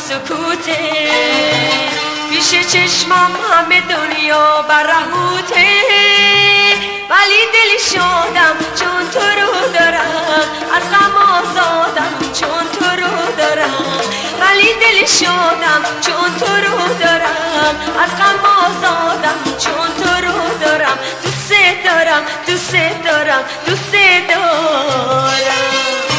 سکوته، پیش چشمم همه دنیا برهوته، ولی دل شادم چون تو رو دارم، از غم آزادم چون تو رو دارم، ولی دل شادم چون تو رو دارم، از غم آزادم چون تو رو دارم، دوست دارم دوست دارم دوست دارم.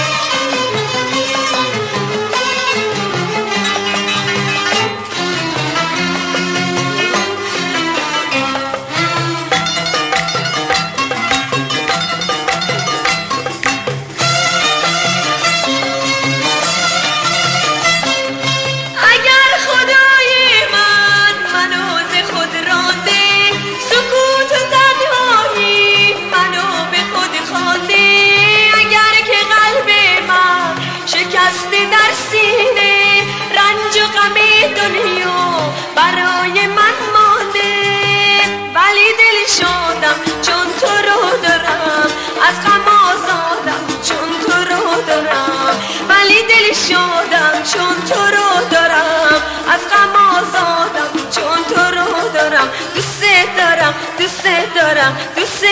در سینه رنج و غم دنیا برای من مانده، ولی دل شادم چون تو رو دارم، از غم آزادم چون تو رو دارم، ولی دل شادم چون تو رو دارم، از غم آزادم چون تو رو دارم، دوست دارم دوست دارم دوست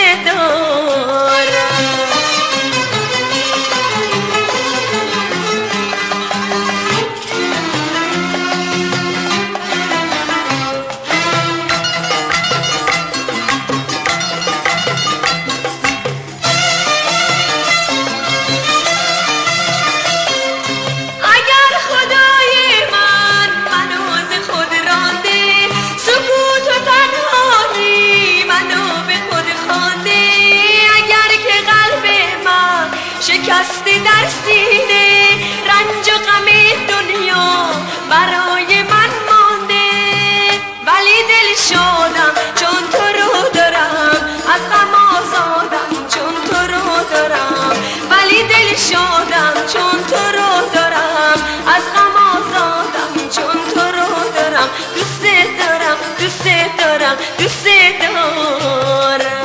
دارم. شکسته در سینه رنج و غم دنیا برای من مانده، ولی دل شادم چون تو رو دارم، از غم آزادم چون تو رو دارم، ولی دل شادم چون تو رو دارم، از غم آزادم چون تو رو دارم، دوست دارم دوست دارم دوست دارم.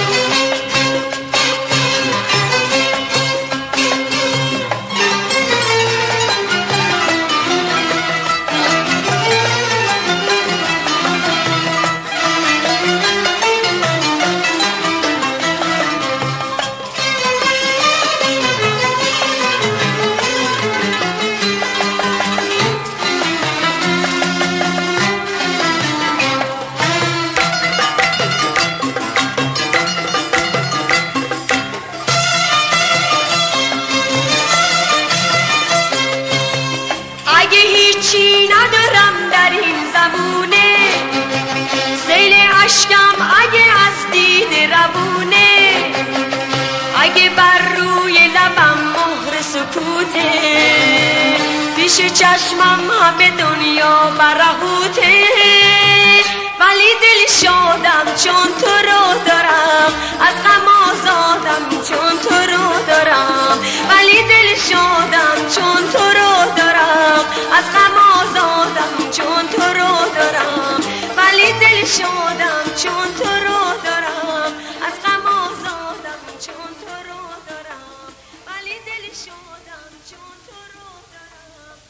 اگه هیچی ندارم در این زمونه، سیل عشقم اگه از دید روونه، اگه بر روی لبم مهر سکوته، پیش چشمم همه دنیا برهوته، ولی دل